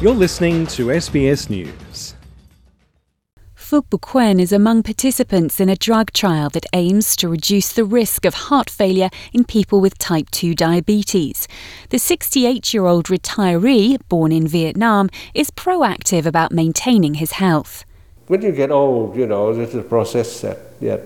You're listening to SBS News. Phuc Bu Quen is among participants in a drug trial that aims to reduce the risk of heart failure in people with type 2 diabetes. The 68-year-old retiree, born in Vietnam, is proactive about maintaining his health. When you get old, there's a process that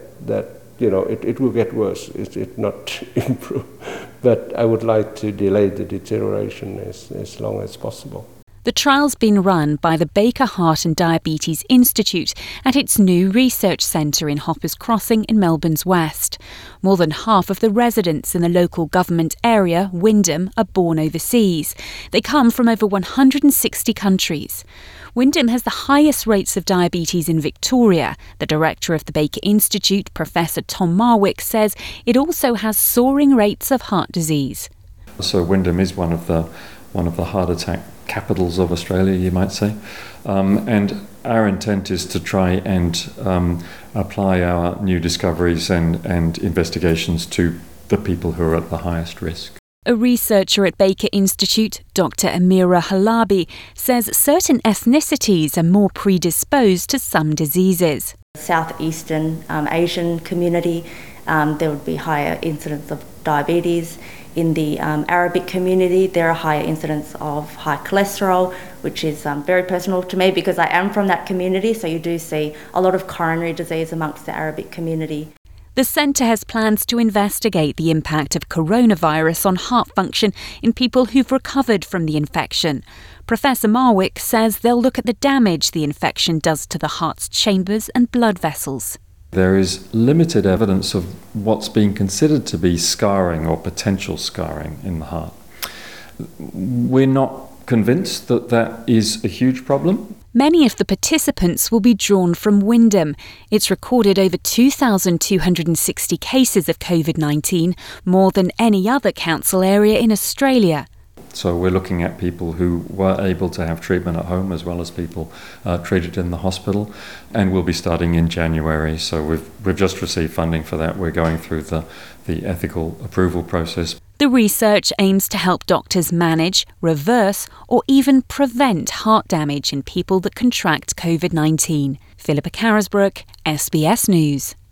it will get worse. It not improve. But I would like to delay the deterioration as long as possible. The trial's been run by the Baker Heart and Diabetes Institute at its new research centre in Hoppers Crossing in Melbourne's west. More than half of the residents in the local government area, Wyndham, are born overseas. They come from over 160 countries. Wyndham has the highest rates of diabetes in Victoria. The director of the Baker Institute, Professor Tom Marwick, says it also has soaring rates of heart disease. So Wyndham is one of the heart attack capitals of Australia, you might say. And our intent is to try and apply our new discoveries and investigations to the people who are at the highest risk. A researcher at Baker Institute, Dr. Amira Halabi, says certain ethnicities are more predisposed to some diseases. Southeastern Asian community, there would be higher incidence of diabetes. In the Arabic community, there are higher incidence of high cholesterol, which is very personal to me because I am from that community, so you do see a lot of coronary disease amongst the Arabic community. The centre has plans to investigate the impact of coronavirus on heart function in people who've recovered from the infection. Professor Marwick says they'll look at the damage the infection does to the heart's chambers and blood vessels. There is limited evidence of what's being considered to be scarring or potential scarring in the heart. We're not convinced that that is a huge problem. Many of the participants will be drawn from Wyndham. It's recorded over 2,260 cases of COVID-19, more than any other council area in Australia. So we're looking at people who were able to have treatment at home as well as people treated in the hospital, and we'll be starting in January. So we've just received funding for that. We're going through the ethical approval process. The research aims to help doctors manage, reverse or even prevent heart damage in people that contract COVID-19. Philippa Carisbrook, SBS News.